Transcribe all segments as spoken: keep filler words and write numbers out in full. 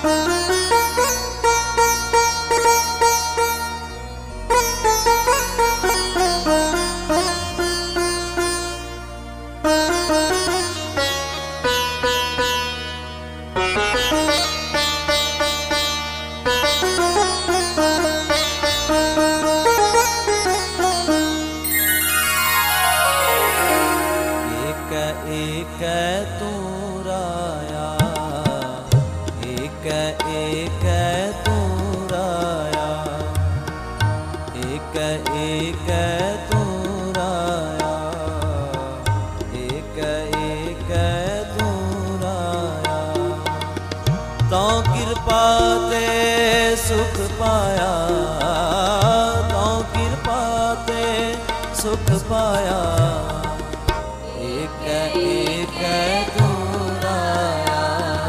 एक तू राया, एक एक तू राया, एक एक तू राया, एक एक तू राया। तो कृपा ते सुख पाया, तो कृपा ते सुख पाया। एक एक तू राया,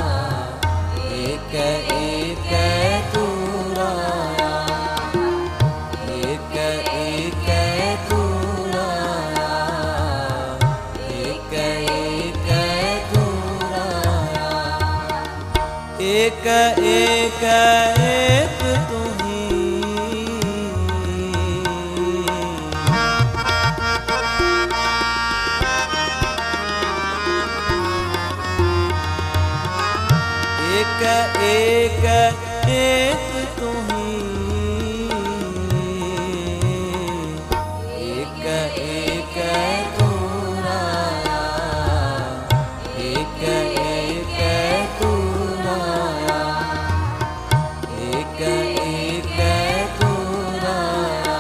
एक एक तू राया, एक एक तू राया, एक एक तू राया। एक एक एक तू ही, एक एक एक तू ही, एक एक तू राया, एक एक तू राया, एक एक तू राया,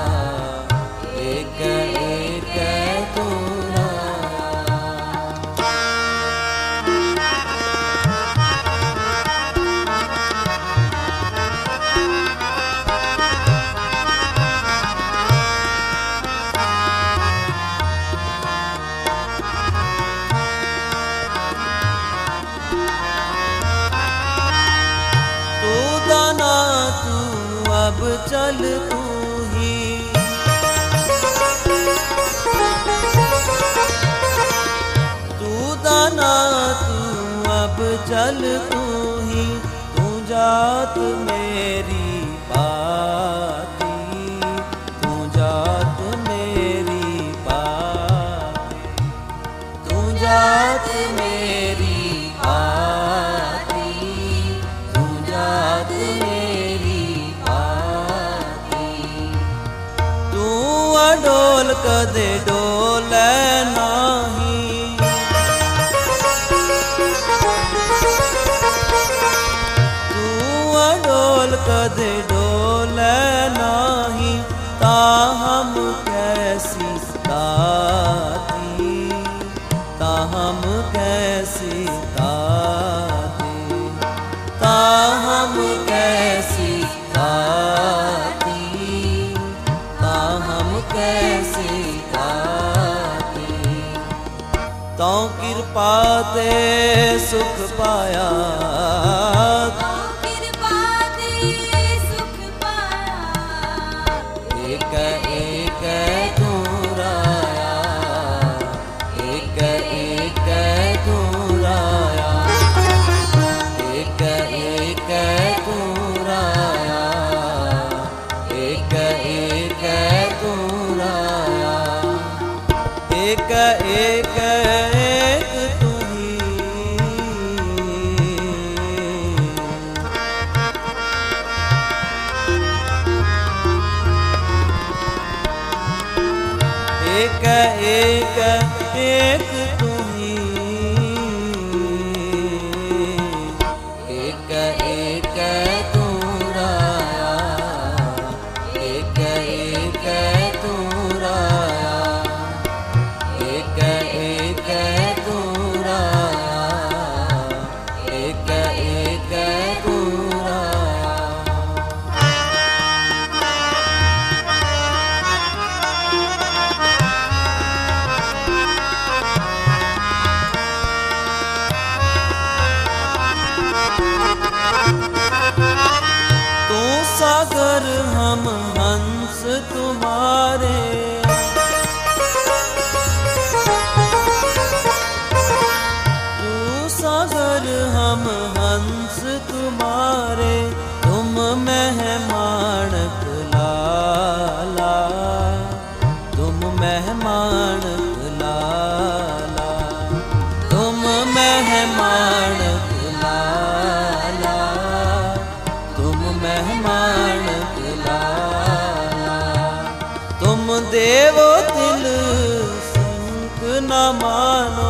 एक एक तू राया। अब चल तू ही, तू दाना तू अब चल तू ही। तू जात मेरी पाती, तू जात मेरी पाती, तू जात मेरी पाती, तू जात मेरी डोल कदे डोले नाही, तू डोल कदे डोले नाही। ताहम कैसी दाती, ताहम कैसी दाती, ताहम कैसी दाती, ताहम कैसी दाती। तो कृपा ते सुख पाया, तो कृपा ते सुख पाया। एक एक तू राया, एक एक तू राया, एक एक तू राया, एक एक तू राया। एक एक एक तू ही, दिल हम हंस तुम्हारे, तुम मेहमान लाला, तुम मेहमान लाला, तुम मेहमान लाला, तुम मेहमान लाला। तुम देवो दिल संग न मानो,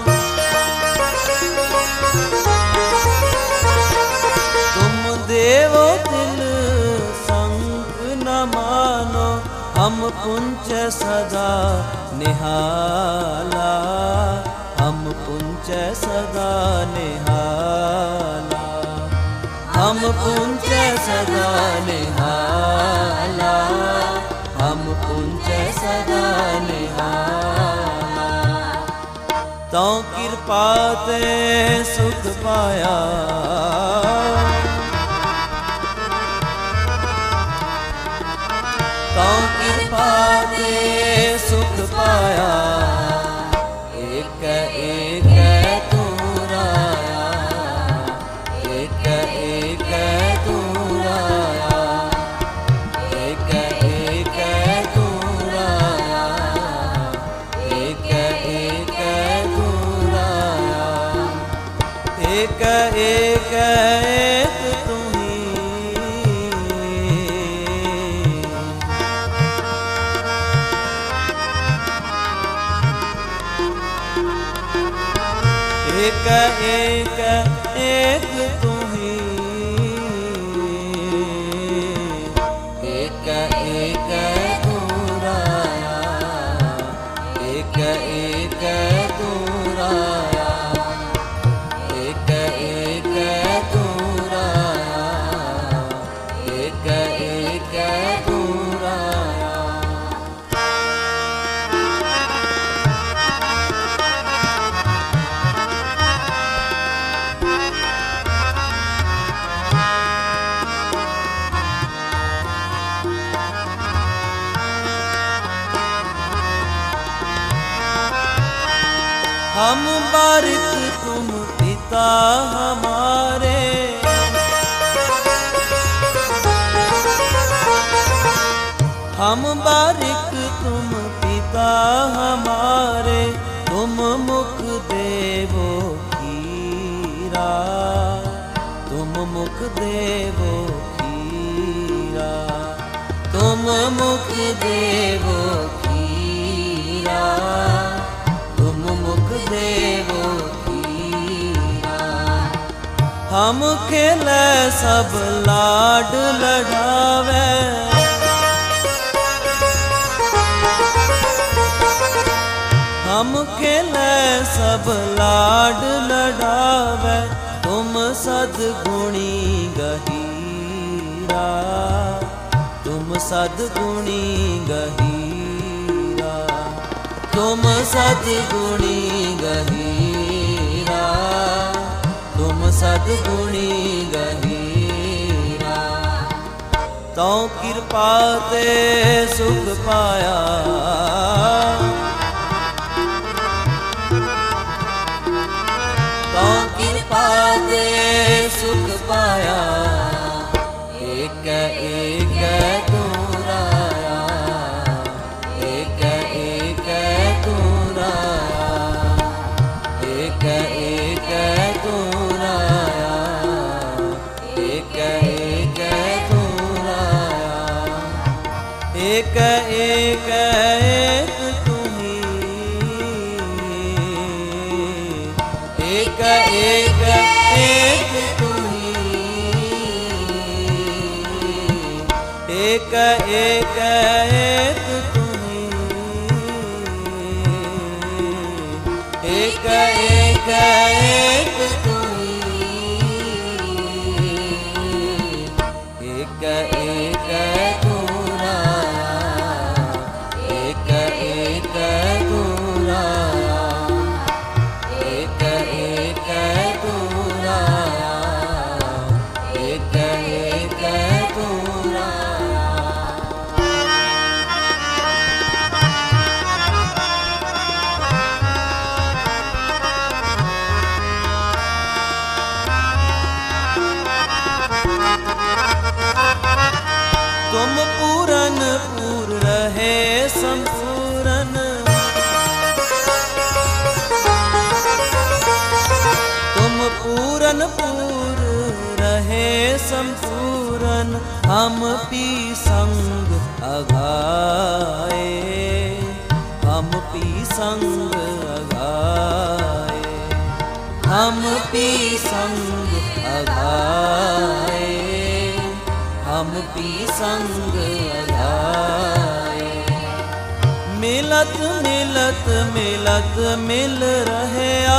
तुम देवो दिल संग न मानो। हम पुंच सदा निहाला, हम पुंच सदा निहाला, हम पुंच सदा निहाला, हम पुंच सदा निहाला। तो कृपा ते सुख पाया, तो कृपा ते सुख पाया। एक एक तू राया, एक एक तू राया, एक एक तू राया, एक एक तू राया, एक एक एक तू ही। एक एक एक तू ही, एक एक तू राया, एक एक तू राया, एक एक तू राया, एक एक तू राया। हम बारिक तुम पिता हमारे, हम बारिक तुम पिता हमारे। तुम मुख देवो खीरा, तुम मुख देवो खीरा, तुम मुख देवो खीरा, तुम मुख देवो खीरा। हम खेले सब लाड लड़ावे, हम खेले सब लाड लड़ावे। तुम सद्गुणी गहीरा, तुम सद्गुणी गहीरा, तुम सद्गुणी गहीरा, तुम सद्गुणी गहीरा। तो कृपा ते सुख पाया, तो कृपा ते सुख पाया। एक एक तू राया, एक एक तू राया, एक एक तू राया, एक एक तू राया, एक एक एक तू ही। एक एक एक तू ही, एक एक एक तू ही, एक एक एक तू ही, एक एक तू राया, एक एक तू राया, एक एक तू राया, एक एक तू राया। पूरन पूर रहे संपूरन, हम पी संग अघाए, हम पी संग अघाए, हम पी संग अघाए, हम पी संग अघाए। मिलत मिलत मिलत मिल रहे आ,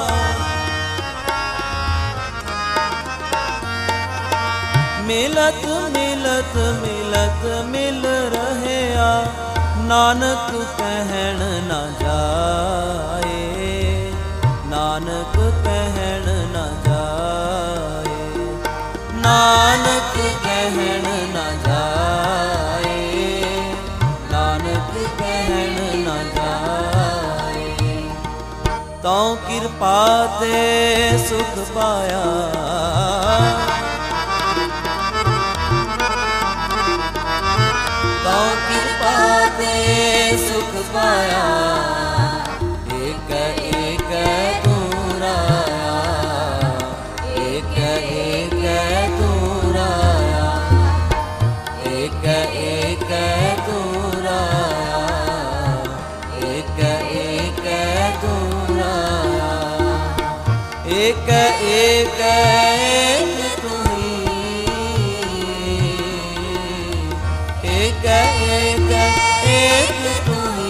मिलत मिलत मिलत मिल रहे आ, नानक कहण न जाए, नानक कहण न जाए, नानक कहण न जाए, नानक कहण न जाए। तौ कृपा ते सुख पाया, तौ कृपा ते सुख पाया, एक एक तू राया, एक एक तू राया, एक एक तू राया, एक एक तू राया, एक एक एक तू ही, एक एक एक तू ही,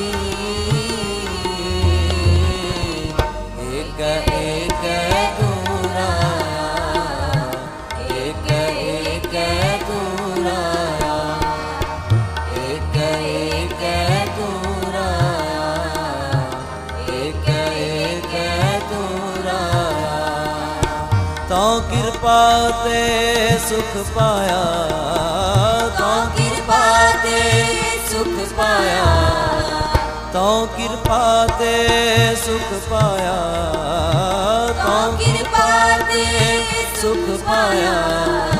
एक एक तू राया, एक एक तू राया, एक एक तू राया, एक एक तू राया। तौ कृपा ते सुख पाया, तौ कृपा ते सुख पाया, तौ कृपा ते सुख पाया, तौ कृपा ते सुख पाया।